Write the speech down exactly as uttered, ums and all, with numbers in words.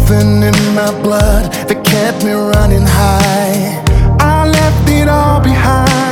Something in my blood that kept me running high. I left it all behind.